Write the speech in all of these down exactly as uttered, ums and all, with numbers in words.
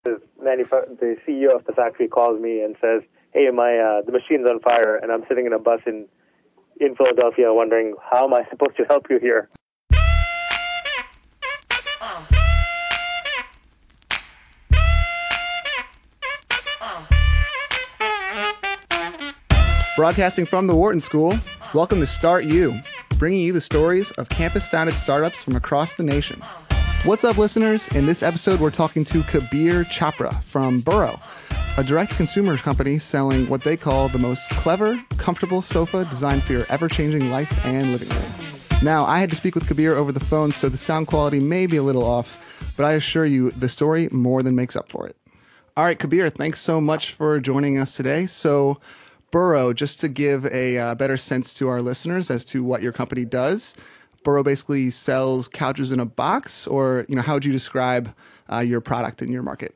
manuf- the C E O of the factory calls me and says, "Hey, my uh, the machine's on fire," and I'm sitting in a bus in in Philadelphia, wondering how am I supposed to help you here. Broadcasting from the Wharton School, welcome to Start You, bringing you the stories of campus-founded startups from across the nation. What's up, listeners? In this episode, we're talking to Kabir Chopra from Burrow, a direct-to-consumer company selling what they call the most clever, comfortable sofa designed for your ever-changing life and living room. Now, I had to speak with Kabir over the phone, so the sound quality may be a little off, but I assure you, the story more than makes up for it. All right, Kabir, thanks so much for joining us today. So, Burrow, just to give a uh, better sense to our listeners as to what your company does, Burrow basically sells couches in a box, or, you know, how would you describe uh, your product in your market?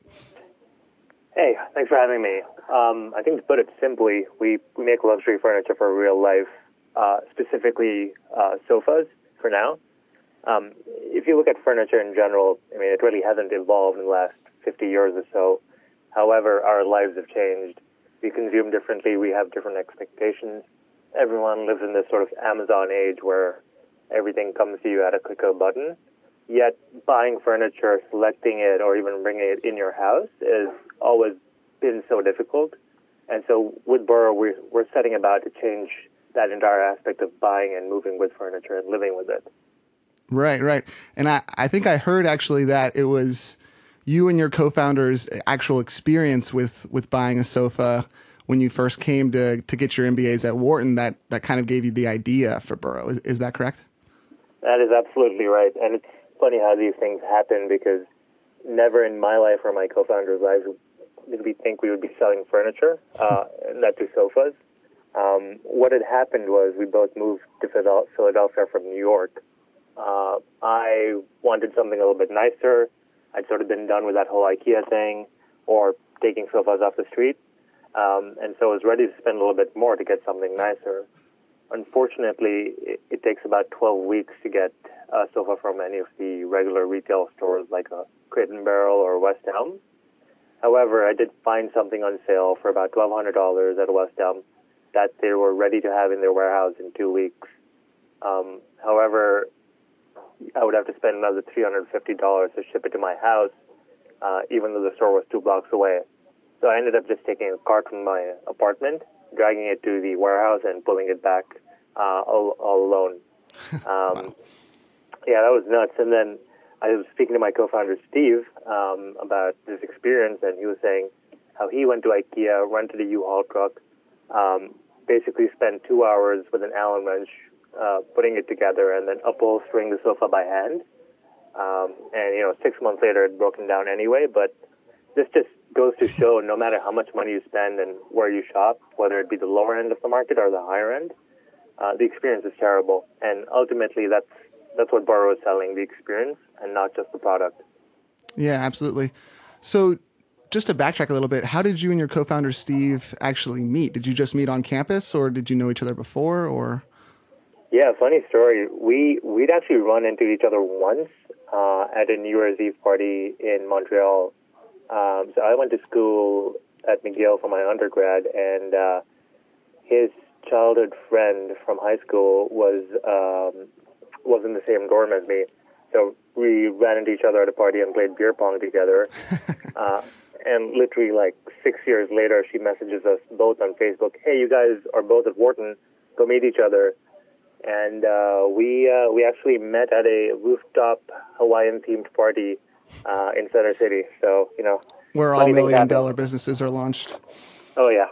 Hey, thanks for having me. Um, I think to put it simply, we, we make luxury furniture for real life, uh, specifically uh, sofas for now. Um, if you look at furniture in general, I mean, it really hasn't evolved in the last fifty years or so. However, our lives have changed. We consume differently. We have different expectations. Everyone lives in this sort of Amazon age where everything comes to you at a click of a button. Yet buying furniture, selecting it, or even bringing it in your house has always been so difficult. And so with Burrow, we're, we're setting about to change that entire aspect of buying and moving with furniture and living with it. Right, right. And I, I think I heard actually that it was you and your co-founder's actual experience with, with buying a sofa when you first came to, to get your M B As at Wharton that, that kind of gave you the idea for Burrow. Is, is that correct? That is absolutely right. And it's funny how these things happen because never in my life or my co-founder's lives did we think we would be selling furniture, uh, not to sofas. Um, what had happened was we both moved to Philadelphia from New York. Uh, I wanted something a little bit nicer. I'd sort of been done with that whole IKEA thing or taking sofas off the street. Um, and so I was ready to spend a little bit more to get something nicer. Unfortunately, it, it takes about twelve weeks to get a sofa from any of the regular retail stores like a Crate and Barrel or West Elm. However, I did find something on sale for about twelve hundred dollars at West Elm that they were ready to have in their warehouse in two weeks. Um, however, I would have to spend another three hundred fifty dollars to ship it to my house, uh, even though the store was two blocks away. So I ended up just taking a cart from my apartment, dragging it to the warehouse, and pulling it back uh, all, all alone. Um, Wow. Yeah, that was nuts. And then I was speaking to my co-founder, Steve, um, about this experience, and he was saying how he went to IKEA, rented a U-Haul truck, um, basically spent two hours with an Allen wrench uh, putting it together and then upholstering the sofa by hand. Um, and, you know, six months later, it broken down anyway. But this just goes to show no matter how much money you spend and where you shop, whether it be the lower end of the market or the higher end, uh, the experience is terrible. And ultimately, that's that's what Burrow is selling, the experience and not just the product. Yeah, absolutely. So just to backtrack a little bit, how did you and your co-founder, Steve, actually meet? Did you just meet on campus or did you know each other before? Or Yeah, funny story. We, we'd actually run into each other once uh, at a New Year's Eve party in Montreal. Um, so I went to school at McGill for my undergrad, and uh, his childhood friend from high school was um, was in the same dorm as me. So we ran into each other at a party and played beer pong together. uh, and literally like six years later, she messages us both on Facebook, "Hey, you guys are both at Wharton. Go meet each other." And uh, we uh, we actually met at a rooftop Hawaiian-themed party uh, in Center City. So, you know, where all funny things million happen. dollar businesses are launched? Oh, yeah.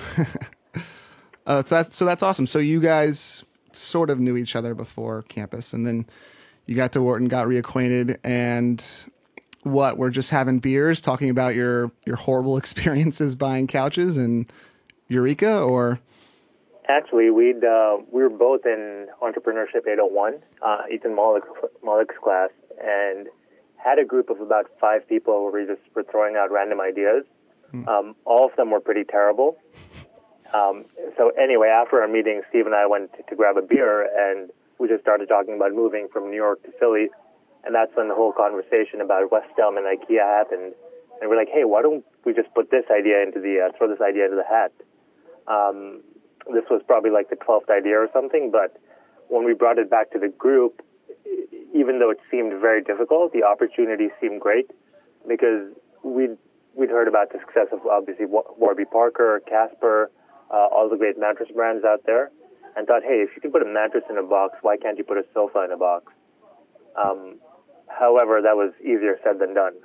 Uh, so, that's, so that's awesome. So you guys sort of knew each other before campus, and then you got to Wharton, got reacquainted, and what, we're just having beers, talking about your, your horrible experiences buying couches and Eureka, or? Actually, we'd uh, we were both in Entrepreneurship eight oh one, uh, Ethan Malik, Malik's class, and had a group of about five people where we just were throwing out random ideas. Um, all of them were pretty terrible. Um, so anyway, after our meeting, Steve and I went to, to grab a beer, and we just started talking about moving from New York to Philly, and that's when the whole conversation about West Elm and IKEA happened. And we're like, hey, why don't we just put this idea into the, uh, throw this idea into the hat? Um, this was probably like the twelfth idea or something, but when we brought it back to the group, even though it seemed very difficult, the opportunity seemed great because we'd, we'd heard about the success of obviously Warby Parker, Casper, uh, all the great mattress brands out there, and thought, hey, if you can put a mattress in a box, why can't you put a sofa in a box? Um, however, that was easier said than done.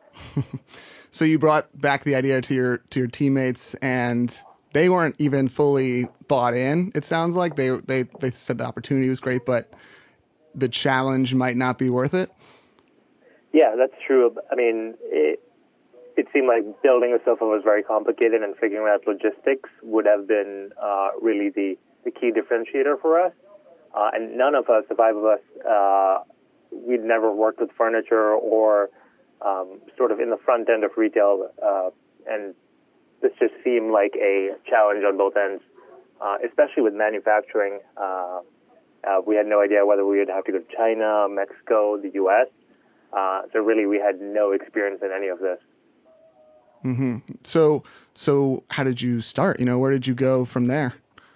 So you brought back the idea to your to your teammates, and they weren't even fully bought in. It sounds like they they they said the opportunity was great, but the challenge might not be worth it. Yeah, that's true. I mean, it, it seemed like building a sofa was very complicated, and figuring out logistics would have been uh, really the, the key differentiator for us. Uh, and none of us, the five of us, uh, we'd never worked with furniture or um, sort of in the front end of retail, uh, and this just seemed like a challenge on both ends, uh, especially with manufacturing. Uh, uh, we had no idea whether we would have to go to China, Mexico, the U S, uh, so really we had no experience in any of this. Mm-hmm. So, so how did you start? You know, where did you go from there?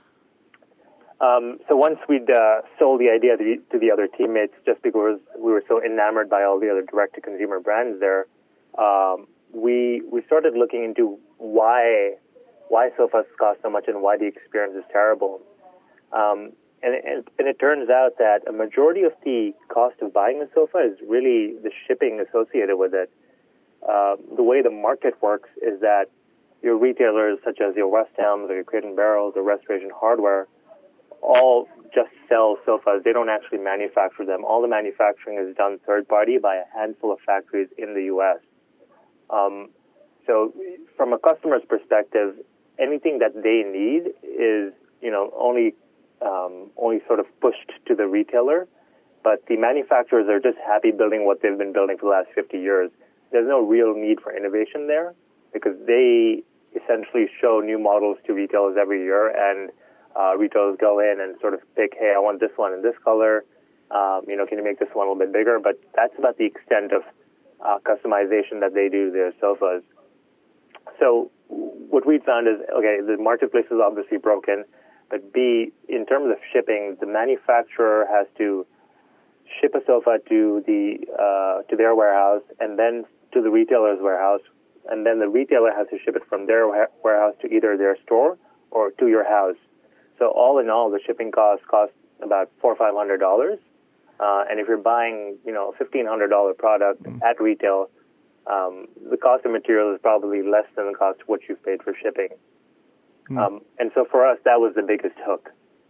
Um, so once we'd uh, sold the idea to the, to the other teammates, just because we were so enamored by all the other direct-to-consumer brands there, um, we we started looking into why why sofas cost so much and why the experience is terrible. Um, and, and, and it turns out that a majority of the cost of buying a sofa is really the shipping associated with it. Uh, the way the market works is that your retailers, such as your West Elms or your Crate and Barrels or Restoration Hardware, all just sell sofas. They don't actually manufacture them. All the manufacturing is done third-party by a handful of factories in the U S. Um, so from a customer's perspective, anything that they need is, you know, only um, only sort of pushed to the retailer. But the manufacturers are just happy building what they've been building for the last fifty years. There's no real need for innovation there because they essentially show new models to retailers every year, and Uh, retailers go in and sort of pick, hey, I want this one in this color. Um, you know, can you make this one a little bit bigger? But that's about the extent of uh, customization that they do to their sofas. So what we found is, okay, the marketplace is obviously broken, but B, in terms of shipping, the manufacturer has to ship a sofa to the uh, to their warehouse and then to the retailer's warehouse, and then the retailer has to ship it from their warehouse to either their store or to your house. So all in all, the shipping costs cost about four or five hundred dollars, uh, and if you're buying, you know, a fifteen hundred dollar product mm. at retail, um, the cost of material is probably less than the cost of what you've paid for shipping. Mm. Um, and so for us, that was the biggest hook.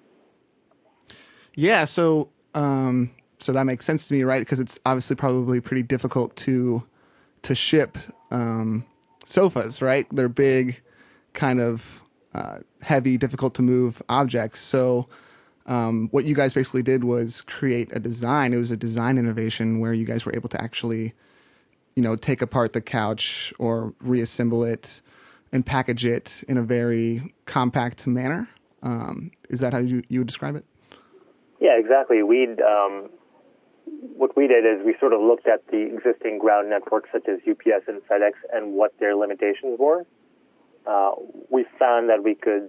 Yeah, so um, so that makes sense to me, right? Because it's obviously probably pretty difficult to to ship um, sofas, right? They're big, kind of. Uh, heavy, difficult to move objects. So um, what you guys basically did was create a design. It was a design innovation where you guys were able to actually, you know, take apart the couch or reassemble it and package it in a very compact manner. Um, is that how you, you would describe it? Yeah, exactly. We'd um, what we did is we sort of looked at the existing ground networks such as U P S and FedEx and what their limitations were. Uh, we found that we could,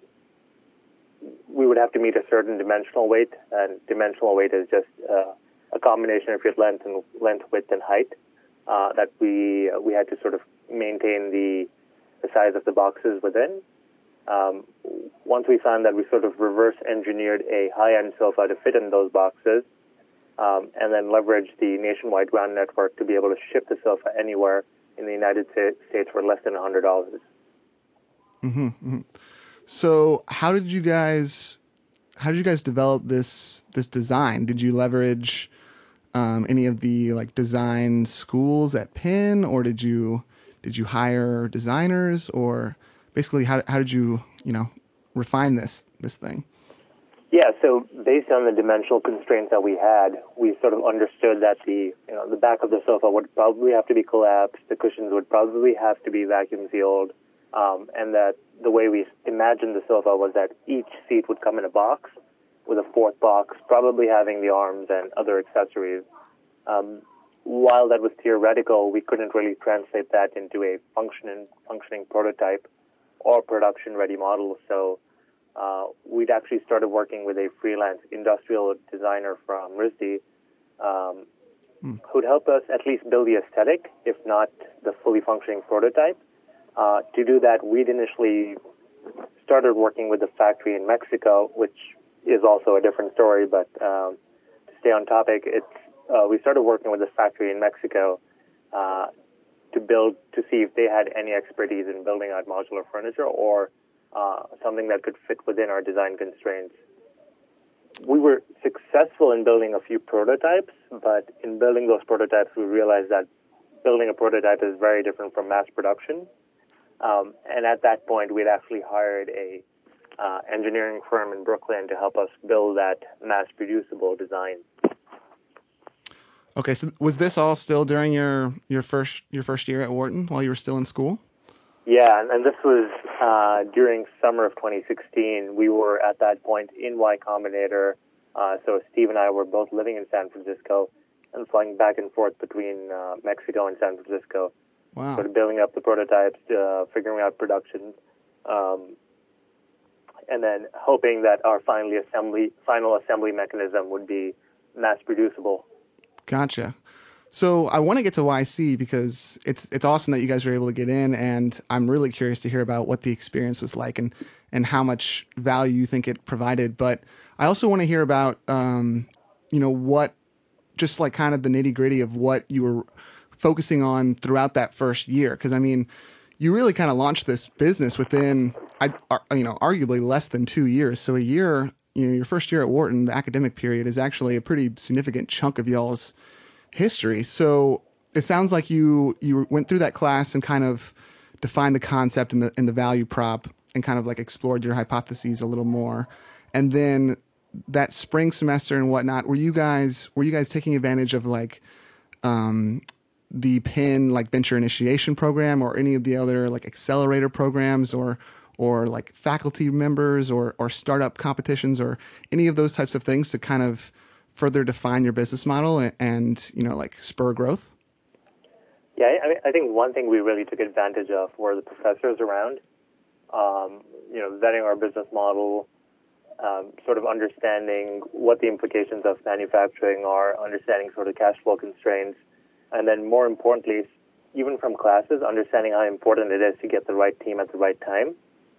we would have to meet a certain dimensional weight, and dimensional weight is just uh, a combination of your length and length, width, and height. Uh, that we uh, we had to sort of maintain the the size of the boxes within. Um, once we found that, we sort of reverse engineered a high-end sofa to fit in those boxes, um, and then leveraged the nationwide ground network to be able to ship the sofa anywhere in the United States for less than one hundred dollars. Mm-hmm, mm-hmm. So how did you guys how did you guys develop this this design? Did you leverage um, any of the like design schools at Penn, or did you did you hire designers, or basically how how did you you know refine this this thing? Yeah, so based on the dimensional constraints that we had, we sort of understood that the you know the back of the sofa would probably have to be collapsed, the cushions would probably have to be vacuum sealed, um, and that the way we imagined the sofa was that each seat would come in a box with a fourth box, probably having the arms and other accessories. Um, while that was theoretical, we couldn't really translate that into a functioning functioning prototype or production-ready model. So uh, we'd actually started working with a freelance industrial designer from RISD um, mm. who'd help us at least build the aesthetic, if not the fully functioning prototype. Uh, to do that, we'd initially started working with the factory in Mexico, which is also a different story, but um, to stay on topic, it's, uh, we started working with the factory in Mexico uh, to build, to see if they had any expertise in building out modular furniture or uh, something that could fit within our design constraints. We were successful in building a few prototypes, but in building those prototypes, we realized that building a prototype is very different from mass production. Um, and at that point, we'd actually hired a uh, engineering firm in Brooklyn to help us build that mass-producible design. Okay, so was this all still during your, your first your first year at Wharton while you were still in school? Yeah, and, and this was uh, during summer of twenty sixteen. We were at that point in Y Combinator. Uh, so Steve and I were both living in San Francisco and flying back and forth between uh, Mexico and San Francisco. Wow. Sort of building up the prototypes, uh, figuring out production, um, and then hoping that our finally assembly, final assembly mechanism would be mass producible. Gotcha. So I want to get to Y C because it's it's awesome that you guys were able to get in, and I'm really curious to hear about what the experience was like and, and how much value you think it provided. But I also want to hear about, um, you know, what, just like kind of the nitty gritty of what you were focusing on throughout that first year. Because, I mean, you really kind of launched this business within, I, you know, arguably less than two years. So a year, you know, your first year at Wharton, the academic period, is actually a pretty significant chunk of y'all's history. So it sounds like you you went through that class and kind of defined the concept and the and the value prop and kind of like explored your hypotheses a little more. And then that spring semester and whatnot, were you guys were you guys taking advantage of like um, the P I N like venture initiation program or any of the other like accelerator programs or or like faculty members or or startup competitions or any of those types of things to kind of further define your business model and, and you know, like spur growth? Yeah, I, mean, I think one thing we really took advantage of were the professors around, um, you know, vetting our business model, um, sort of understanding what the implications of manufacturing are, understanding sort of cash flow constraints, and then more importantly, even from classes, understanding how important it is to get the right team at the right time.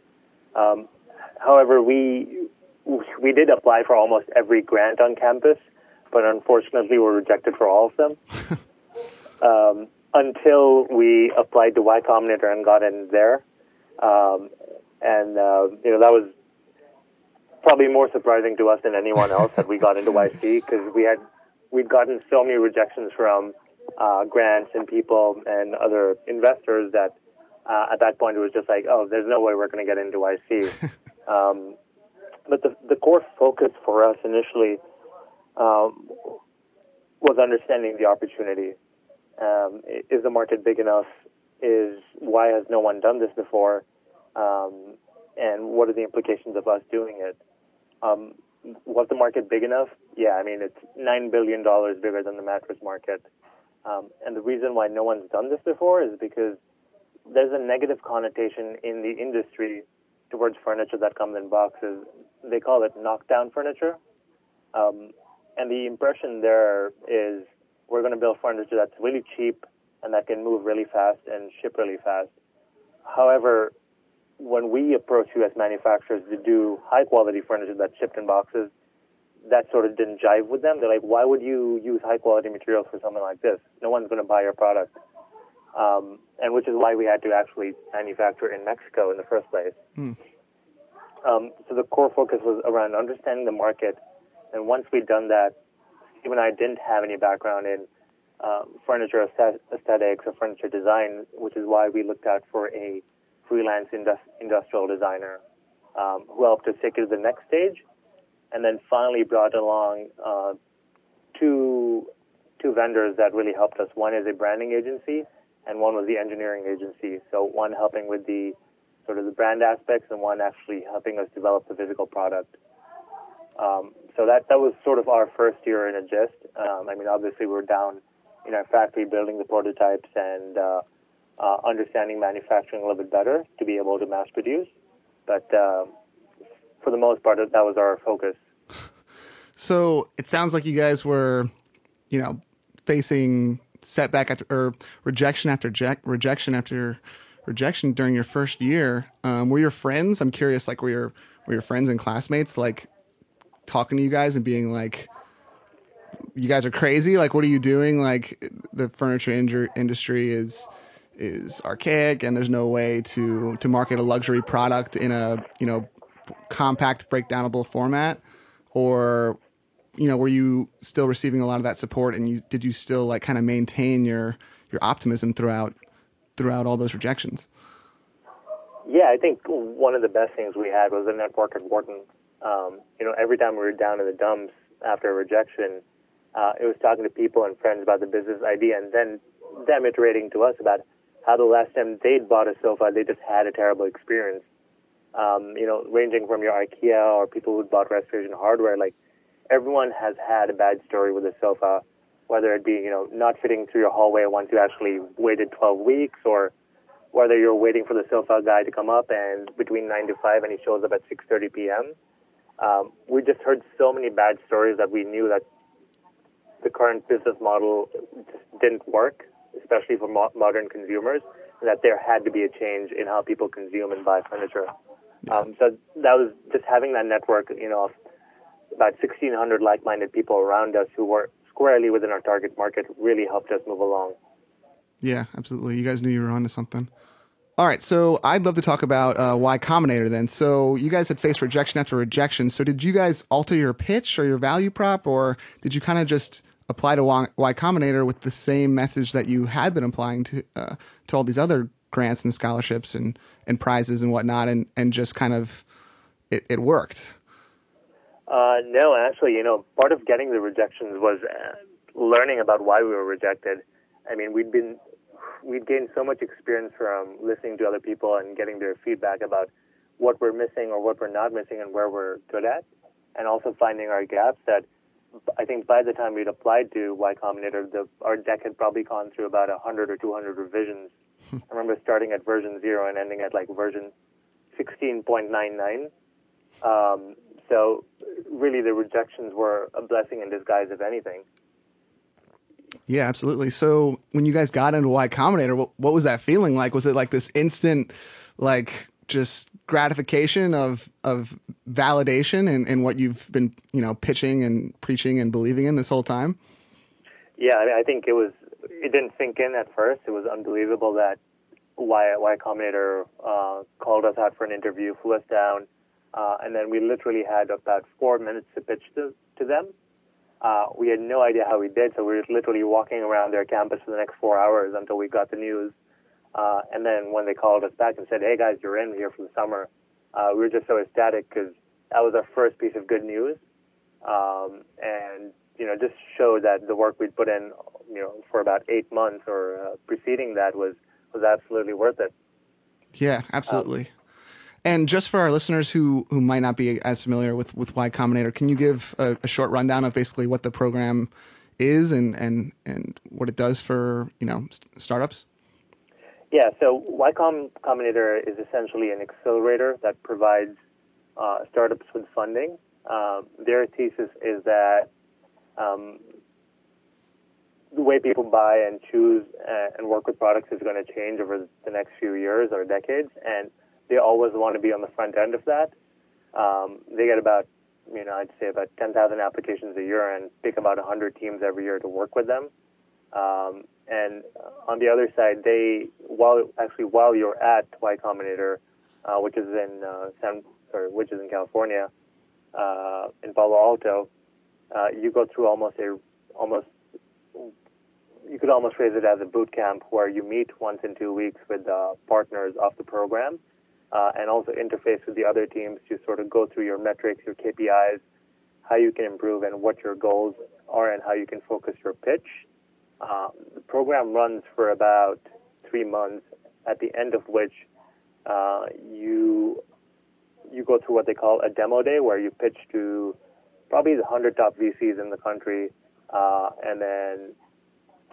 Um, however, we we did apply for almost every grant on campus, but unfortunately were rejected for all of them. um, until we applied to Y Combinator and got in there. Um, and, uh, you know, that was probably more surprising to us than anyone else that we got into Y C, because we had, we'd gotten so many rejections from uh, grants and people and other investors that uh, at that point it was just like, oh, there's no way we're going to get into Y C. um, but the, the core focus for us initially um, was understanding the opportunity. Um, is the market big enough? Is why has no one done this before? Um, and what are the implications of us doing it? Um, was the market big enough? Yeah, I mean, it's nine billion dollars bigger than the mattress market. Um, and the reason why no one's done this before is because there's a negative connotation in the industry towards furniture that comes in boxes. They call it knockdown furniture. Um, and the impression there is we're going to build furniture that's really cheap and that can move really fast and ship really fast. However, when we approach U S manufacturers to do high-quality furniture that's shipped in boxes, that sort of didn't jive with them. They're like, why would you use high-quality materials for something like this? No one's going to buy your product. Um, and which is why we had to actually manufacture in Mexico in the first place. Hmm. Um, so the core focus was around understanding the market. And once we'd done that, Steve and I didn't have any background in um, furniture aesthetics or furniture design, which is why we looked out for a freelance indus- industrial designer um, who helped us take it to the next stage, and then finally brought along uh, two two vendors that really helped us. One is a branding agency, and one was the engineering agency. So one helping with the sort of the brand aspects, and one actually helping us develop the physical product. Um, so that, that was sort of our first year in a gist. Um, I mean, obviously we were down in our factory building the prototypes and uh, uh, understanding manufacturing a little bit better to be able to mass produce. But uh, for the most part, that was our focus. So it sounds like you guys were, you know, facing setback after, or rejection after reject, rejection after rejection during your first year. Um, were your friends? I'm curious. Like, were your were your friends and classmates like talking to you guys and being like, "You guys are crazy. Like, what are you doing? Like, the furniture inju- industry is is archaic, and there's no way to to market a luxury product in a you know compact, breakdownable format." Or, you know, were you still receiving a lot of that support, and you did you still like kind of maintain your your optimism throughout throughout all those rejections? Yeah, I think one of the best things we had was the network at Wharton. Um, you know, every time we were down in the dumps after a rejection, uh, it was talking to people and friends about the business idea, and then them iterating to us about how the last time they'd bought a sofa, they just had a terrible experience. Um, you know, ranging from your IKEA or people who bought restoration hardware, like everyone has had a bad story with a sofa, whether it be, you know, not fitting through your hallway once you actually waited twelve weeks, or whether you're waiting for the sofa guy to come up and between nine to five and he shows up at six thirty p.m. Um, we just heard so many bad stories that we knew that the current business model just didn't work, especially for mo- modern consumers, and that there had to be a change in how people consume and buy furniture. Yeah. Um, so that was just having that network, you know, of about sixteen hundred like-minded people around us who were squarely within our target market really helped us move along. Yeah, absolutely. You guys knew you were onto something. All right, so I'd love to talk about uh, Y Combinator then. So you guys had faced rejection after rejection. So did you guys alter your pitch or your value prop, or did you kind of just apply to Y, y Combinator with the same message that you had been applying to uh, to all these other grants and scholarships and, and prizes and whatnot, and, and just kind of it, it worked? Uh, no, actually, you know, part of getting the rejections was uh, learning about why we were rejected. I mean, we'd been we'd gained so much experience from listening to other people and getting their feedback about what we're missing or what we're not missing and where we're good at, and also finding our gaps that I think by the time we'd applied to Y Combinator, the, our deck had probably gone through about one hundred or two hundred revisions. I remember starting at version zero and ending at like version sixteen point nine nine. Um, so really the rejections were a blessing in disguise, if anything. Yeah, absolutely. So when you guys got into Y Combinator, what, what was that feeling like? Was it like this instant, like just gratification of of validation in, in what you've been, you know, pitching and preaching and believing in this whole time? Yeah, I mean, I think it was. It didn't sink in at first. It was unbelievable that Y Y Combinator uh, called us out for an interview, flew us down, uh, and then we literally had about four minutes to pitch to to them. Uh, we had no idea how we did, so we were literally walking around their campus for the next four hours until we got the news. Uh, and then when they called us back and said, "Hey guys, you're in here for the summer," uh, we were just so ecstatic because that was our first piece of good news, um, and you know, just showed that the work we'd put in, you know, for about eight months or uh, preceding that was was absolutely worth it. Yeah, absolutely. Um, And just for our listeners who, who might not be as familiar with, with Y Combinator, can you give a, a short rundown of basically what the program is and, and, and what it does for, you know, st- startups? Yeah, so Y Combinator is essentially an accelerator that provides uh, startups with funding. Um, their thesis is that um, the way people buy and choose and work with products is going to change over the next few years or decades, and they always want to be on the front end of that. Um, they get about, you know, I'd say about ten thousand applications a year and pick about one hundred teams every year to work with them. Um, and on the other side, they, while actually while you're at Y Combinator, uh, which is in uh, San, or which is in California, uh, in Palo Alto, uh, you go through almost a almost you could almost phrase it as a boot camp where you meet once in two weeks with uh, partners of the program. Uh, and also interface with the other teams to sort of go through your metrics, your K P Is, how you can improve and what your goals are and how you can focus your pitch. Uh, the program runs for about three months, at the end of which uh, you you go through what they call a demo day, where you pitch to probably the one hundred top V Cs in the country, uh, and then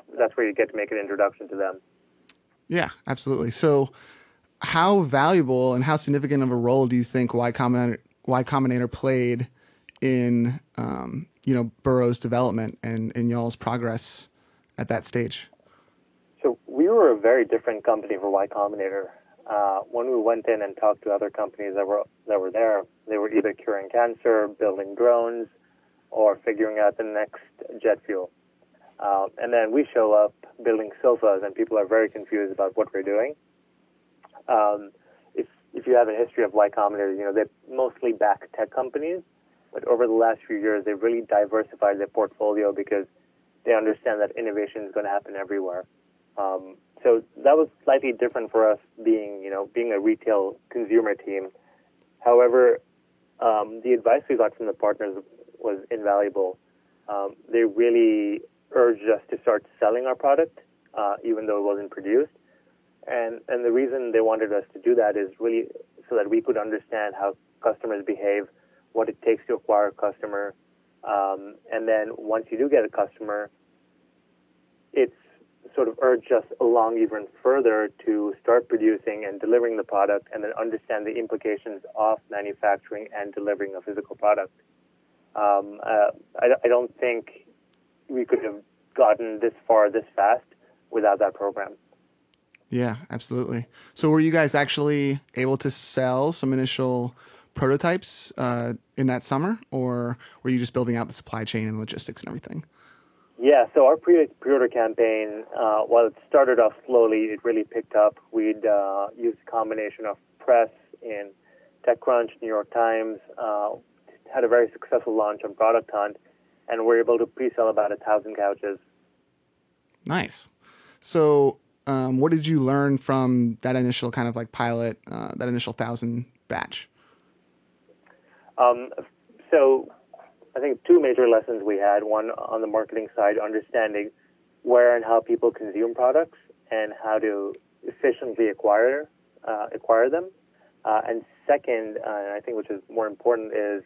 that's where you get to make an introduction to them. Yeah, absolutely. So how valuable and how significant of a role do you think Y Combinator, Y Combinator played in, um, you know, Burrow's development and in y'all's progress at that stage? So we were a very different company for Y Combinator. Uh, when we went in and talked to other companies that were that were there, they were either curing cancer, building drones, or figuring out the next jet fuel. Uh, and then we show up building sofas, and people are very confused about what we're doing. Um, if if you have a history of Y Combinator, you know, they mostly back tech companies, but over the last few years, they've really diversified their portfolio because they understand that innovation is going to happen everywhere. Um, so that was slightly different for us, being you know being a retail consumer team. However, um, the advice we got from the partners was invaluable. Um, they really urged us to start selling our product, uh, even though it wasn't produced. And and the reason they wanted us to do that is really so that we could understand how customers behave, what it takes to acquire a customer, um, and then once you do get a customer, it's sort of urged us along even further to start producing and delivering the product, and then understand the implications of manufacturing and delivering a physical product. Um, uh, I, I don't think we could have gotten this far this fast without that program. Yeah, absolutely. So were you guys actually able to sell some initial prototypes uh, in that summer, or were you just building out the supply chain and logistics and everything? Yeah, so our pre- pre-order campaign, uh, while it started off slowly, it really picked up. We'd uh, used a combination of press in TechCrunch, New York Times, uh, had a very successful launch on Product Hunt, and we're able to pre-sell about a thousand couches. Nice. So um, what did you learn from that initial kind of like pilot, uh, that initial thousand batch? Um, so I think two major lessons we had. One on the marketing side, understanding where and how people consume products and how to efficiently acquire uh, acquire them. Uh, and second, uh, I think which is more important, is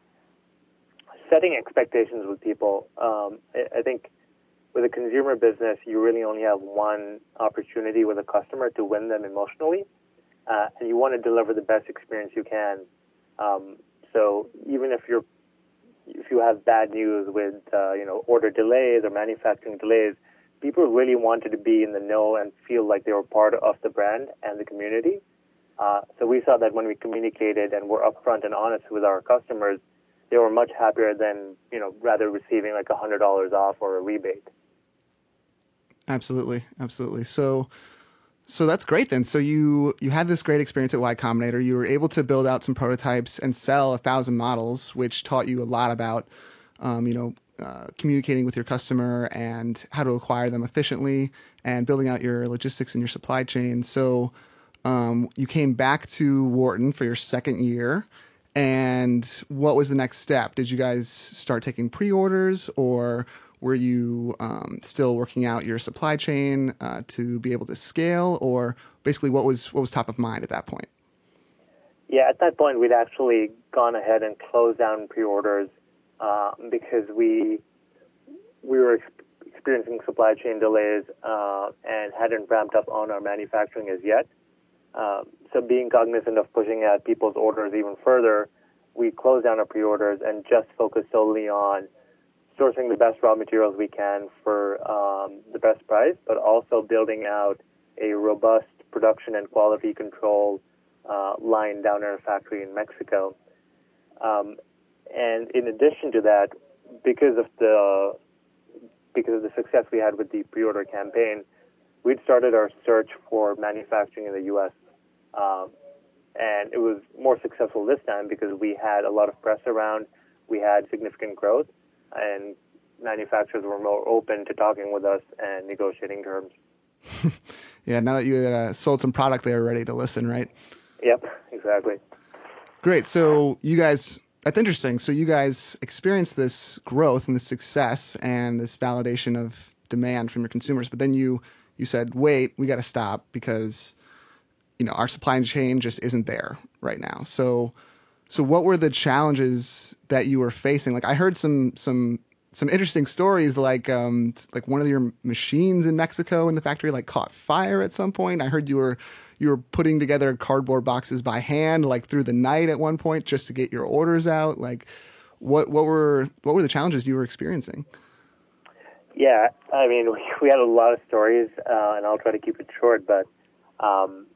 setting expectations with people. Um, I, I think with a consumer business, you really only have one opportunity with a customer to win them emotionally, uh, and you want to deliver the best experience you can. Um, so even if you're if you have bad news with uh, you know order delays or manufacturing delays, people really wanted to be in the know and feel like they were part of the brand and the community. Uh, so we saw that when we communicated and were upfront and honest with our customers, they were much happier than you know rather receiving like a hundred dollars off or a rebate. Absolutely, absolutely. So, so that's great then. So you you had this great experience at Y Combinator. You were able to build out some prototypes and sell a thousand models, which taught you a lot about, um, you know, uh, communicating with your customer and how to acquire them efficiently and building out your logistics and your supply chain. So, um, you came back to Wharton for your second year. And what was the next step? Did you guys start taking pre-orders, or were you um, still working out your supply chain uh, to be able to scale, or basically what was what was top of mind at that point? Yeah, at that point, we'd actually gone ahead and closed down pre-orders uh, because we we were ex- experiencing supply chain delays uh, and hadn't ramped up on our manufacturing as yet. Uh, so being cognizant of pushing out people's orders even further, we closed down our pre-orders and just focused solely on sourcing the best raw materials we can for um, the best price, but also building out a robust production and quality control uh, line down in our factory in Mexico. Um, and in addition to that, because of the because of the success we had with the pre-order campaign, we'd started our search for manufacturing in the U S Um, and it was more successful this time because we had a lot of press around, we had significant growth, and manufacturers were more open to talking with us and negotiating terms. Yeah, now that you had uh, sold some product, they were ready to listen, right? Yep, exactly. Great. So you guys, that's interesting. So you guys experienced this growth and this success and this validation of demand from your consumers, but then you you said, wait, we got to stop because you know our supply chain just isn't there right now. So so what were the challenges that you were facing? Like I heard some some some interesting stories, like um, like one of your machines in Mexico in the factory like caught fire at some point. I heard you were you were putting together cardboard boxes by hand, like through the night at one point, just to get your orders out. Like, what what were what were the challenges you were experiencing? Yeah, I mean, we, we had a lot of stories, uh, and I'll try to keep it short. But um,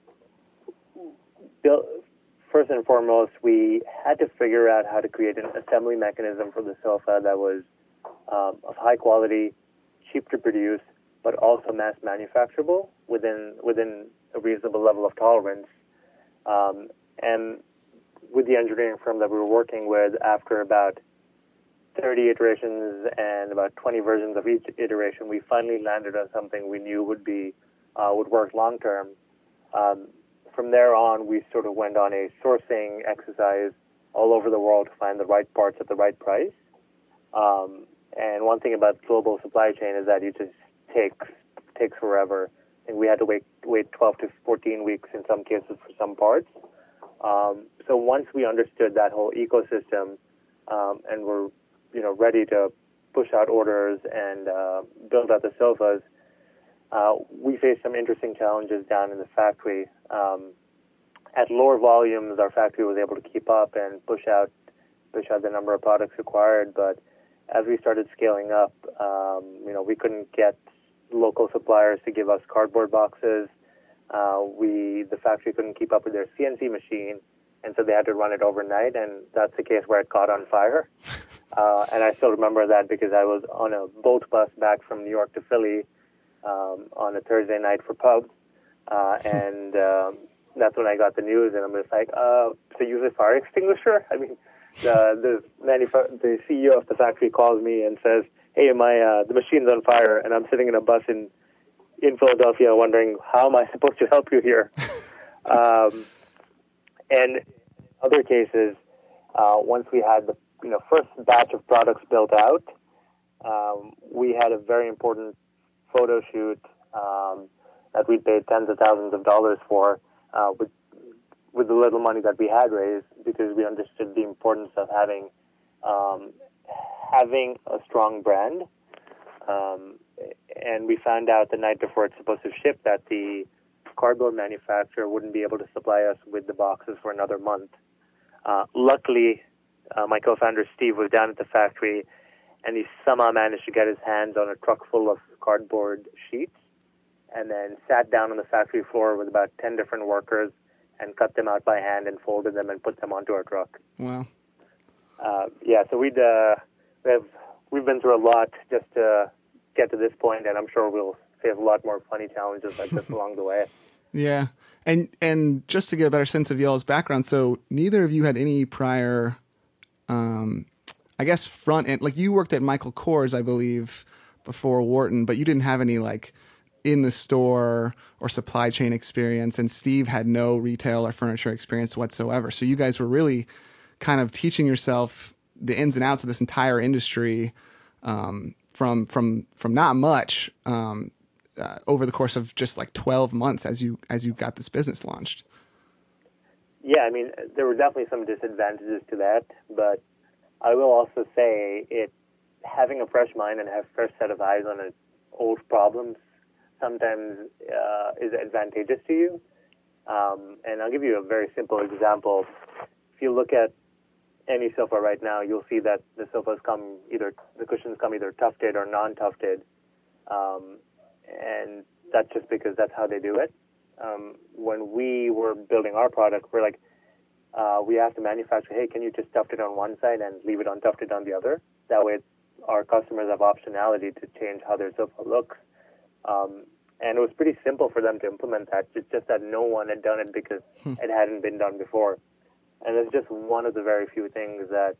built, first and foremost, we had to figure out how to create an assembly mechanism for the sofa that was um, of high quality, cheap to produce, but also mass manufacturable within within a reasonable level of tolerance. Um, and with the engineering firm that we were working with, after about thirty iterations and about twenty versions of each iteration, we finally landed on something we knew would be uh, would work long term. Um, from there on, we sort of went on a sourcing exercise all over the world to find the right parts at the right price. Um, and one thing about global supply chain is that it just takes takes forever, and we had to wait wait twelve to fourteen weeks in some cases for some parts. Um, so once we understood that whole ecosystem, um, and were you know ready to push out orders and uh, build out the sofas, uh, we faced some interesting challenges down in the factory. Um, at lower volumes, our factory was able to keep up and push out push out the number of products required, but as we started scaling up, um, you know, we couldn't get local suppliers to give us cardboard boxes. Uh, we, the factory couldn't keep up with their C N C machine, and so they had to run it overnight, and that's the case where it caught on fire. Uh, and I still remember that because I was on a Bolt bus back from New York to Philly um, on a Thursday night for pubs, uh, and um, that's when I got the news, and I'm just like, uh, so use a fire extinguisher? I mean, the the, manuf- the C E O of the factory calls me and says, hey, my uh, the machine's on fire, and I'm sitting in a bus in, in Philadelphia wondering, how am I supposed to help you here? um, and in other cases, uh, once we had the you know first batch of products built out, um, we had a very important photo shoot um, that we paid tens of thousands of dollars for uh, with with the little money that we had raised, because we understood the importance of having um, having a strong brand. Um, and we found out the night before it's supposed to ship that the cardboard manufacturer wouldn't be able to supply us with the boxes for another month. Uh, luckily, uh, my co-founder Steve was down at the factory, and he somehow managed to get his hands on a truck full of cardboard sheets, and then sat down on the factory floor with about ten different workers and cut them out by hand and folded them and put them onto our truck. Wow. Uh, yeah, so we'd, uh, we have, we've been through a lot just to get to this point, and I'm sure we'll face a lot more funny challenges like this along the way. Yeah. And and just to get a better sense of y'all's background, so neither of you had any prior, um, I guess, front end, like you worked at Michael Kors, I believe, before Wharton, but you didn't have any like in the store or supply chain experience, and Steve had no retail or furniture experience whatsoever. So you guys were really kind of teaching yourself the ins and outs of this entire industry um, from from from not much um, uh, over the course of just like twelve months as you as you got this business launched. Yeah, I mean, there were definitely some disadvantages to that, but I will also say it having a fresh mind and have a fresh set of eyes on an old problems sometimes uh, is advantageous to you. Um, and I'll give you a very simple example. If you look at any sofa right now, you'll see that the sofas come either, the cushions come either tufted or non-tufted. Um, and that's just because that's how they do it. Um, when we were building our product, we're like, uh, we asked the manufacturer, hey, can you just tuft it on one side and leave it untufted on the other? That way our customers have optionality to change how their sofa looks. Um, and it was pretty simple for them to implement that. It's just that no one had done it because hmm. it hadn't been done before. And it's just one of the very few things that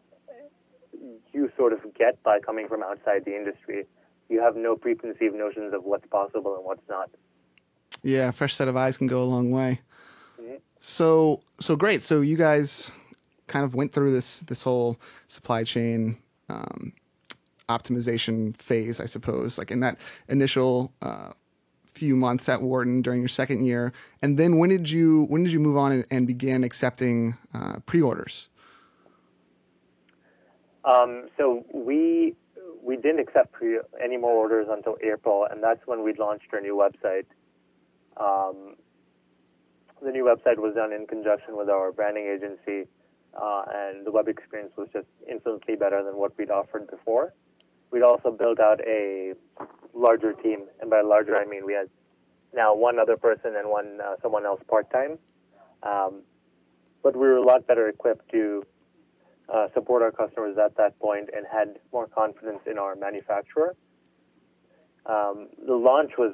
you sort of get by coming from outside the industry. You have no preconceived notions of what's possible and what's not. Yeah, a fresh set of eyes can go a long way. Mm-hmm. So, so great. So you guys kind of went through this this whole supply chain um, optimization phase, I suppose, like in that initial uh, few months at Wharton during your second year. And then when did you when did you move on and, and begin accepting uh, pre-orders? Um, so we we didn't accept pre- any more orders until April, and that's when we launched our new website. Um, the new website was done in conjunction with our branding agency, uh, and the web experience was just infinitely better than what we'd offered before. We'd also built out a larger team, and by larger I mean we had now one other person and one uh, someone else part-time. Um, but we were a lot better equipped to uh, support our customers at that point and had more confidence in our manufacturer. Um, the launch was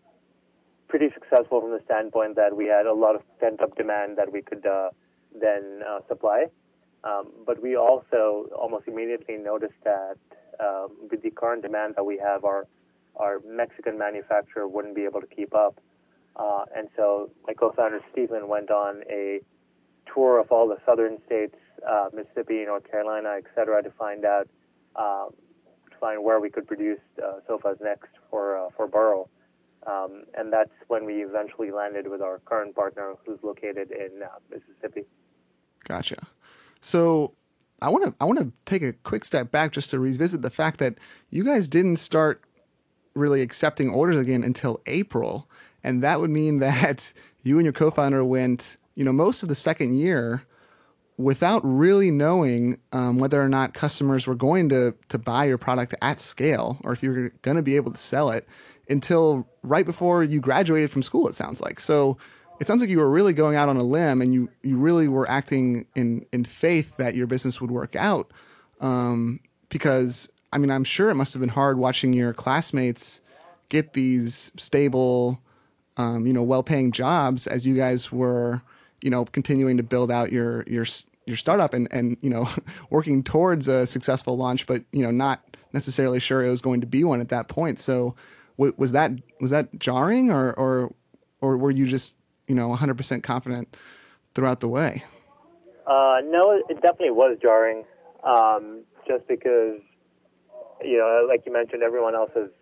pretty successful from the standpoint that we had a lot of pent-up demand that we could uh, then uh, supply. Um, but we also almost immediately noticed that um, with the current demand that we have, our our Mexican manufacturer wouldn't be able to keep up. Uh, and so my co-founder, Stephen, went on a tour of all the southern states, uh, Mississippi, North Carolina, et cetera, to find out, uh, to find where we could produce uh, sofas next for uh, for Burrow. Um, and that's when we eventually landed with our current partner, who's located in uh, Mississippi. Gotcha. So I want to I want to take a quick step back just to revisit the fact that you guys didn't start really accepting orders again until April, and that would mean that you and your co-founder went, you know, most of the second year without really knowing um, whether or not customers were going to to buy your product at scale, or if you were going to be able to sell it until right before you graduated from school. It sounds like so. It sounds like you were really going out on a limb, and you you really were acting in in faith that your business would work out. Um, because I mean, I'm sure it must have been hard watching your classmates get these stable, um, you know, well-paying jobs as you guys were, you know, continuing to build out your your your startup and and you know, working towards a successful launch, but you know, not necessarily sure it was going to be one at that point. So, w- was that was that jarring, or or or were you just, you know, one hundred percent confident throughout the way? Uh, no, it definitely was jarring, um, just because, you know, like you mentioned, everyone else is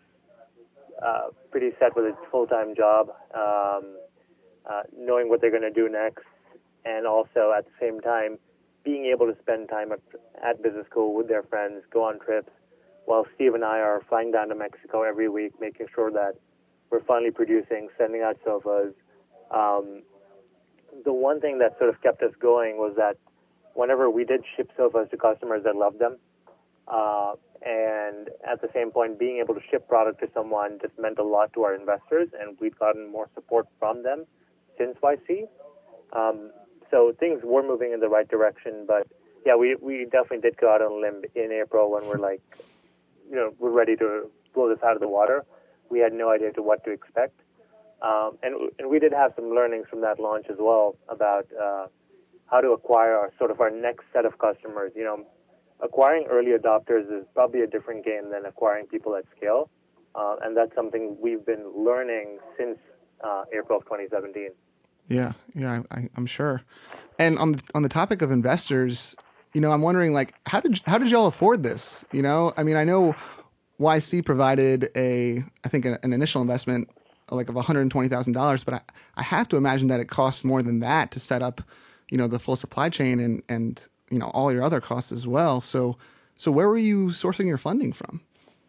uh, pretty set with a full-time job, um, uh, knowing what they're going to do next, and also at the same time being able to spend time at, at business school with their friends, go on trips, while Steve and I are flying down to Mexico every week, making sure that we're finally producing, sending out sofas. Um, the one thing that sort of kept us going was that whenever we did ship sofas to customers that loved them, uh, and at the same point, being able to ship product to someone just meant a lot to our investors, and we'd gotten more support from them since Y C. Um, so things were moving in the right direction, but yeah, we, we definitely did go out on a limb in April when we're like, you know, we're ready to blow this out of the water. We had no idea to what to expect. Um, and, and we did have some learnings from that launch as well about uh, how to acquire our, sort of our next set of customers. You know, acquiring early adopters is probably a different game than acquiring people at scale. Uh, and that's something we've been learning since uh, April of twenty seventeen. Yeah, yeah, I, I'm sure. And on the, on the topic of investors, you know, I'm wondering, like, how did how did y'all afford this? You know, I mean, I know Y C provided a, I think, an, an initial investment like of one hundred twenty thousand dollars, but I, I have to imagine that it costs more than that to set up, you know, the full supply chain and and you know all your other costs as well. So so where were you sourcing your funding from?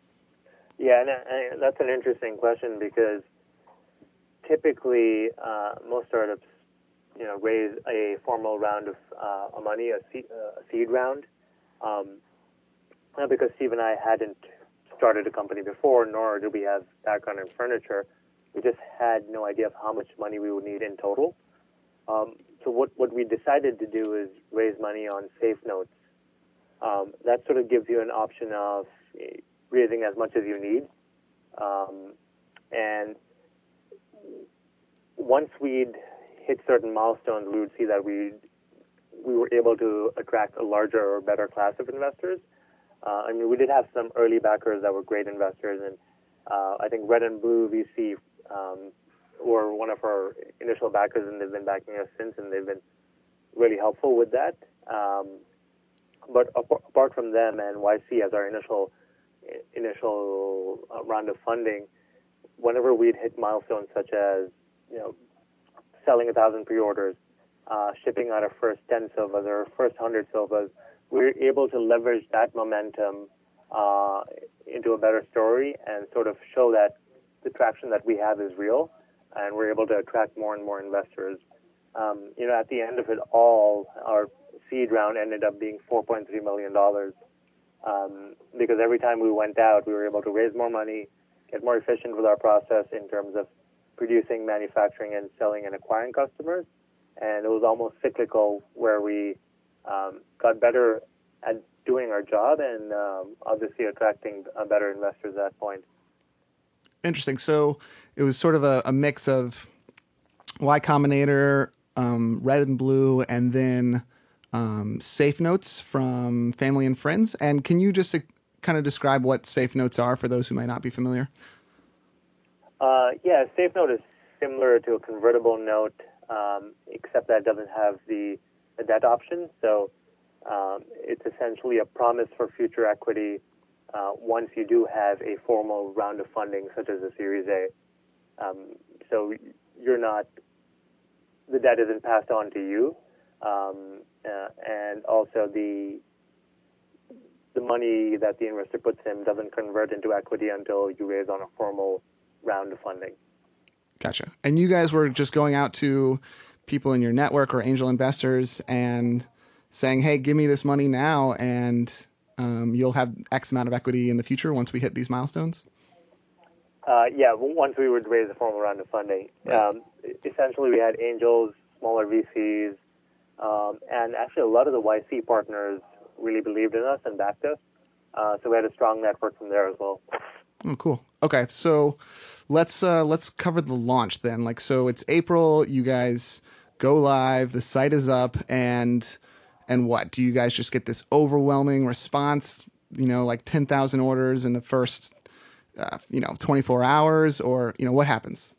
Yeah, and, and that's an interesting question because typically uh, most startups, you know, raise a formal round of uh, money, a seed, uh, a seed round. Um, because Steve and I hadn't started a company before, nor did we have background in furniture, we just had no idea of how much money we would need in total. Um, so what, what we decided to do is raise money on safe notes. Um, that sort of gives you an option of raising as much as you need. Um, and once we'd hit certain milestones, we would see that we we were able to attract a larger or better class of investors. Uh, I mean, we did have some early backers that were great investors, and uh, I think Red and Blue V C um, were one of our initial backers, and they've been backing us since, and they've been really helpful with that. Um, but ap- apart from them and Y C as our initial initial uh, round of funding, whenever we'd hit milestones such as, you know, selling a thousand pre-orders, uh, shipping out our first ten sofas or our first hundred sofas, we were able to leverage that momentum uh, into a better story and sort of show that the traction that we have is real, and we're able to attract more and more investors. Um, you know, at the end of it all, our seed round ended up being four point three million dollars um, because every time we went out, we were able to raise more money, get more efficient with our process in terms of producing, manufacturing, and selling and acquiring customers. And it was almost cyclical where we um, got better at doing our job and um, obviously attracting uh, better investors at that point. Interesting. So it was sort of a, a mix of Y Combinator, um, Red and Blue, and then um, Safe Notes from family and friends. And can you just uh, kind of describe what Safe Notes are for those who might not be familiar? Uh, yeah, Safe Note is similar to a convertible note, um, except that it doesn't have the, the debt option. So um, it's essentially a promise for future equity uh, once you do have a formal round of funding, such as a Series A. Um, so you're not, the debt isn't passed on to you, um, uh, and also the the money that the investor puts in doesn't convert into equity until you raise on a formal round of funding. Gotcha. And you guys were just going out to people in your network or angel investors and saying, hey, give me this money now, and um, you'll have X amount of equity in the future once we hit these milestones? Uh, yeah, once we would raise a formal round of funding. Right. Um, essentially, we had angels, smaller V Cs, um, and actually a lot of the Y C partners really believed in us and backed us. Uh, so we had a strong network from there as well. Oh, cool. Okay, so let's uh, let's cover the launch then. Like, so it's April. You guys go live. The site is up, and and what do you guys just get this overwhelming response? You know, like ten thousand orders in the first, uh, you know, twenty-four hours, or you know, what happens?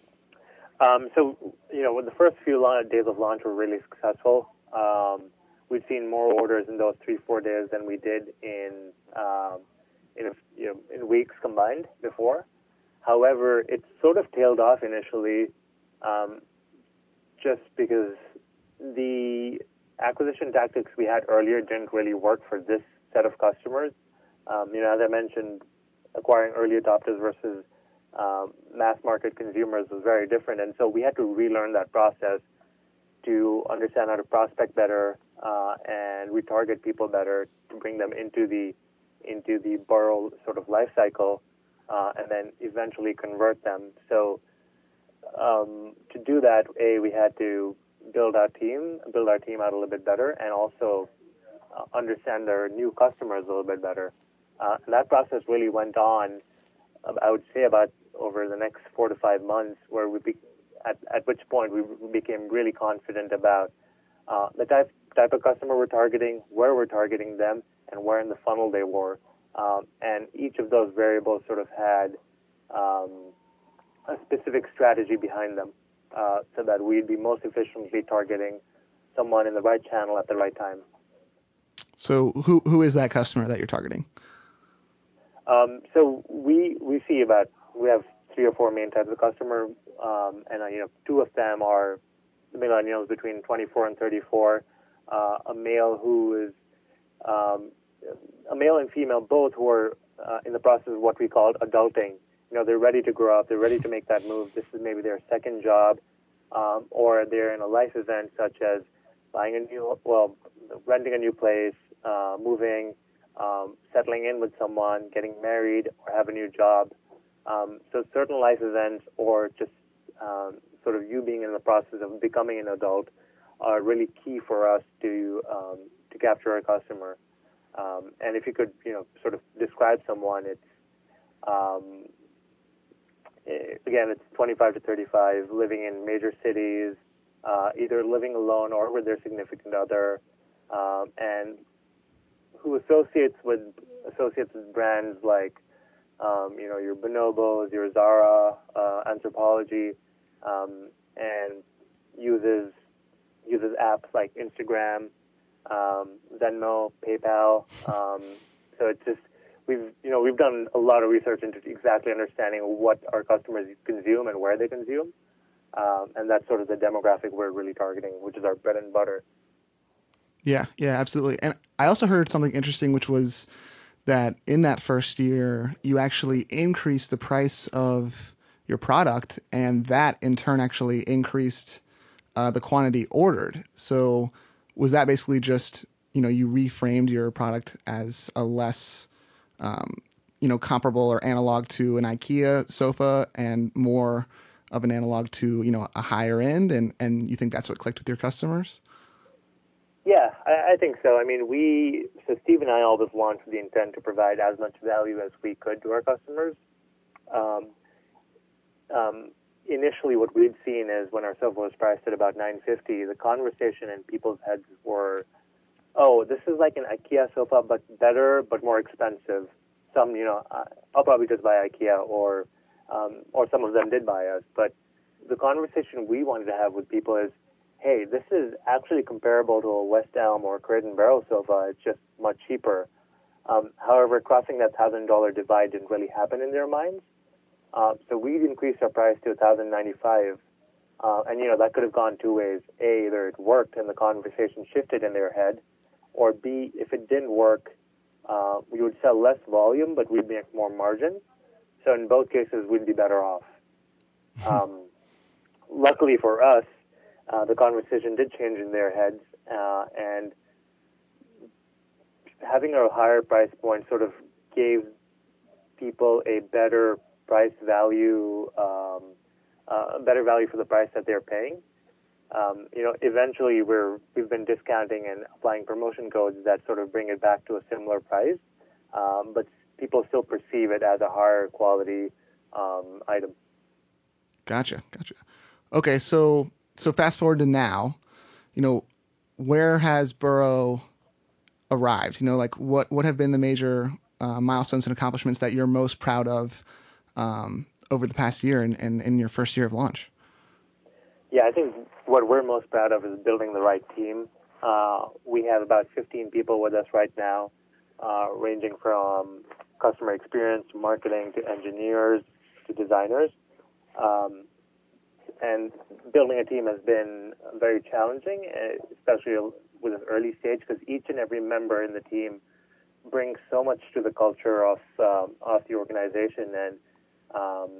Um, so you know, when the first few days of launch were really successful. Um, we've seen more orders in those three four days than we did in. Um, In, a, you know, in weeks combined before. However, it sort of tailed off initially um, just because the acquisition tactics we had earlier didn't really work for this set of customers. Um, you know, as I mentioned, acquiring early adopters versus um, mass market consumers was very different. And so we had to relearn that process to understand how to prospect better uh, and retarget people better to bring them into the into the Burrow sort of life cycle, uh, and then eventually convert them. So um, to do that, A, we had to build our team, build our team out a little bit better, and also uh, understand their new customers a little bit better. Uh, and that process really went on, uh, I would say, about over the next four to five months, where we, be, at, at which point we became really confident about uh, the type, type of customer we're targeting, where we're targeting them, and where in the funnel they were. Um, and each of those variables sort of had um, a specific strategy behind them uh, so that we'd be most efficiently targeting someone in the right channel at the right time. So who who is that customer that you're targeting? Um, so we we see about, we have three or four main types of customer, um, and uh, you know, two of them are the millennials between twenty-four and thirty-four, uh, a male who is um, a male and female both who are uh, in the process of what we call adulting. You know, they're ready to grow up. They're ready to make that move. This is maybe their second job, um, or they're in a life event such as buying a new, well, renting a new place, uh, moving, um, settling in with someone, getting married, or have a new job. Um, so certain life events, or just um, sort of you being in the process of becoming an adult, are really key for us to um, to capture a customer. Um, and if you could, you know, sort of describe someone, it's, um, again, it's twenty-five to thirty-five, living in major cities, uh, either living alone or with their significant other, um, and who associates with associates with brands like, um, you know, your Bonobos, your Zara, uh, Anthropologie, um, and uses uses apps like Instagram, Um, Venmo, PayPal. Um, so it's just, we've, you know, we've done a lot of research into exactly understanding what our customers consume and where they consume. Um, and that's sort of the demographic we're really targeting, which is our bread and butter. Yeah, yeah, absolutely. And I also heard something interesting, which was that in that first year, you actually increased the price of your product, and that in turn actually increased uh, the quantity ordered. So was that basically just, you know, you reframed your product as a less, um, you know, comparable or analog to an IKEA sofa and more of an analog to, you know, a higher end, and, and you think that's what clicked with your customers? Yeah, I, I think so. I mean, we, so Steve and I always launched with the intent to provide as much value as we could to our customers. Um, um, initially, what we'd seen is when our sofa was priced at about nine hundred fifty dollars, the conversation in people's heads were, oh, this is like an IKEA sofa, but better, but more expensive. Some, you know, I'll probably just buy IKEA, or, um, or some of them did buy us. But the conversation we wanted to have with people is, hey, this is actually comparable to a West Elm or a Crate and Barrel sofa. It's just much cheaper. Um, however, crossing that one thousand dollars divide didn't really happen in their minds. Uh, so we increased our price to one thousand ninety-five dollars. Uh, and, you know, that could have gone two ways. A, either it worked and the conversation shifted in their head, or B, if it didn't work, uh, we would sell less volume, but we'd make more margin. So in both cases, we'd be better off. Um, luckily for us, Uh, the conversation did change in their heads, uh, and having a higher price point sort of gave people a better price value, um, uh, a better value for the price that they're paying. Um, you know, eventually we're we've been discounting and applying promotion codes that sort of bring it back to a similar price, um, but people still perceive it as a higher quality um, item. Gotcha, gotcha. Okay, so. So fast forward to now, you know, where has Burrow arrived? You know, like what, what have been the major uh, milestones and accomplishments that you're most proud of um, over the past year and in, in, in your first year of launch? Yeah, I think what we're most proud of is building the right team. Uh, we have about fifteen people with us right now, uh, ranging from customer experience, marketing, to engineers, to designers. Um, And building a team has been very challenging, especially with an early stage, because each and every member in the team brings so much to the culture of um, of the organization, and um,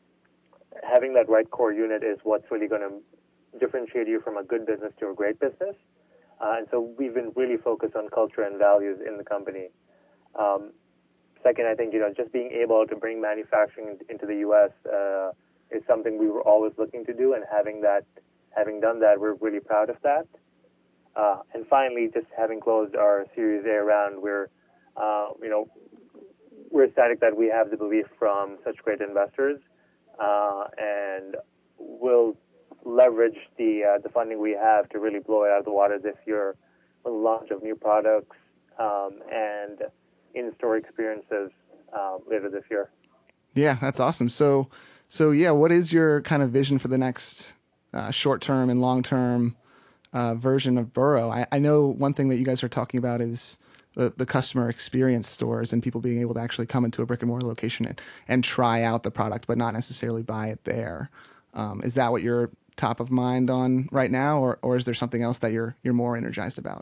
having that right core unit is what's really going to differentiate you from a good business to a great business. Uh, and so we've been really focused on culture and values in the company. Um, second, I think you know just being able to bring manufacturing into the U S Uh, is something we were always looking to do, and having that, having done that, we're really proud of that. Uh, and finally, just having closed our Series A round, we're, uh, you know, we're ecstatic that we have the belief from such great investors, uh, and we'll leverage the uh, the funding we have to really blow it out of the water this year with the launch of new products um, and in-store experiences uh, later this year. Yeah, that's awesome. So. So yeah, what is your kind of vision for the next uh, short-term and long-term uh, version of Burrow? I, I know one thing that you guys are talking about is the, the customer experience stores and people being able to actually come into a brick and mortar location and, and try out the product, but not necessarily buy it there. Um, is that what you're top of mind on right now, or, or is there something else that you're you're more energized about?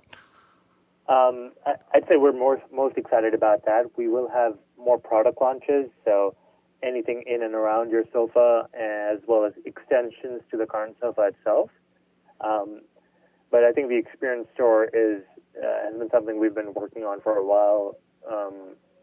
Um, I, I'd say we're more most excited about that. We will have more product launches, so anything in and around your sofa, as well as extensions to the current sofa itself. Um, but I think the experience store is uh, has been something we've been working on for a while. Um,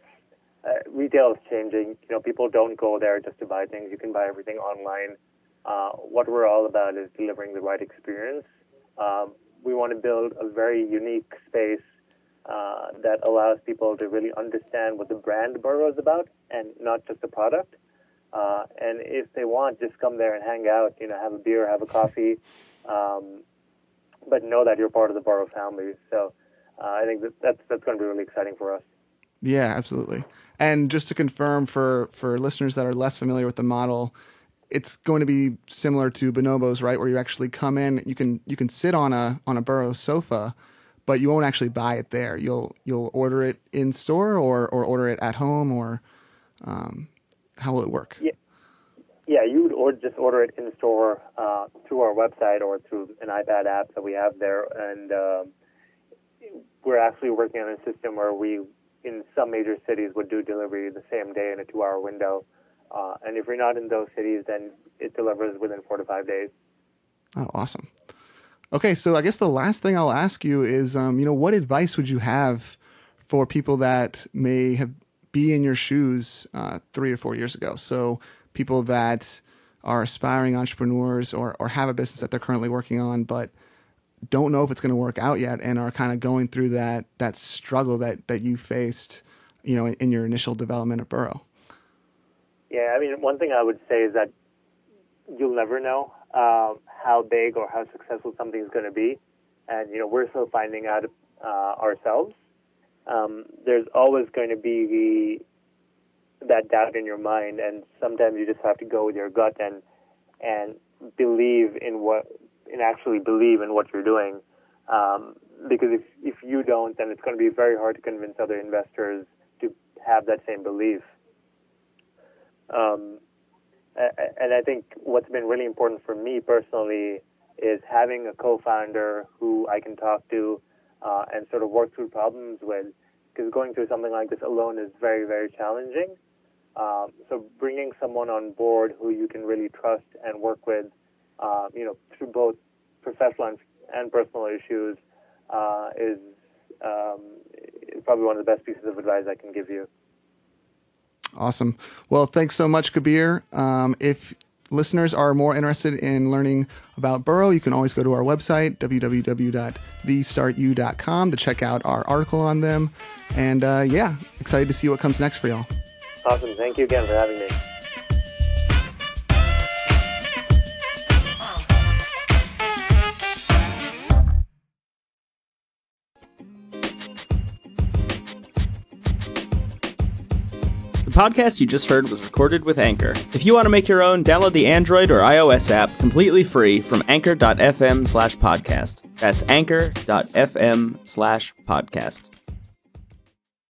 uh, retail is changing. You know, people don't go there just to buy things. You can buy everything online. Uh, what we're all about is delivering the right experience. Um, we want to build a very unique space uh, that allows people to really understand what the brand Burrow is about, and not just the product. Uh, and if they want, just come there and hang out, you know, have a beer, have a coffee, um, but know that you're part of the Burrow family. So uh, I think that that's, that's going to be really exciting for us. Yeah, absolutely. And just to confirm for, for listeners that are less familiar with the model, it's going to be similar to Bonobos, right? Where you actually come in, you can you can sit on a on a Burrow sofa, but you won't actually buy it there. You'll you'll order it in store, or or order it at home, or um, how will it work? Yeah, yeah, you would or just order it in store uh, through our website or through an iPad app that we have there, and um, we're actually working on a system where we in some major cities would do delivery the same day in a two-hour window. Uh, and if you're not in those cities, then it delivers within four to five days. Oh, awesome. Okay, so I guess the last thing I'll ask you is, um, you know, what advice would you have for people that may have be in your shoes uh, three or four years ago? So people that are aspiring entrepreneurs or, or have a business that they're currently working on, but don't know if it's going to work out yet and are kind of going through that that struggle that, that you faced, you know, in, in your initial development of Burrow. Yeah, I mean, one thing I would say is that you'll never know um, how big or how successful something's going to be. And, you know, we're still finding out uh, ourselves. Um, there's always going to be the, that doubt in your mind, and sometimes you just have to go with your gut and and believe in what, and actually believe in what you're doing. Um, because if, if you don't, then it's going to be very hard to convince other investors to have that same belief. Um, and I think what's been really important for me personally is having a co-founder who I can talk to uh, and sort of work through problems with, because going through something like this alone is very, very challenging. Um, so bringing someone on board who you can really trust and work with, uh, you know, through both professional and, and personal issues uh, is um, probably one of the best pieces of advice I can give you. Awesome. Well, thanks so much, Kabir. Um, if listeners are more interested in learning about Burrow, you can always go to our website, w w w dot the start u dot com, to check out our article on them. And uh, yeah, excited to see what comes next for y'all. Awesome. Thank you again for having me. The podcast you just heard was recorded with Anchor. If you want to make your own, download the Android or iOS app completely free from anchor dot f m slash podcast. That's anchor dot f m slash podcast.